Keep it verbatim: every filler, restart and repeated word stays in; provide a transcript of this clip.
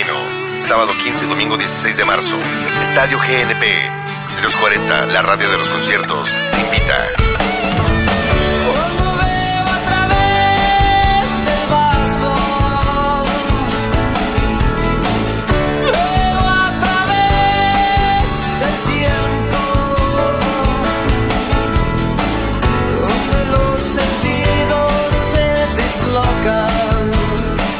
Capitalino. Sábado quince y domingo dieciséis de marzo. Estadio G N P. Los cuarenta, la radio de los conciertos, te invita.